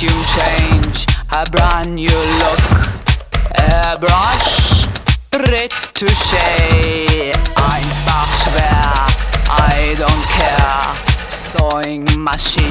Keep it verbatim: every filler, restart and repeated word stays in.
costume change, a brand new look, airbrush, retouché, einfach schwer, I don't care, sewing machine.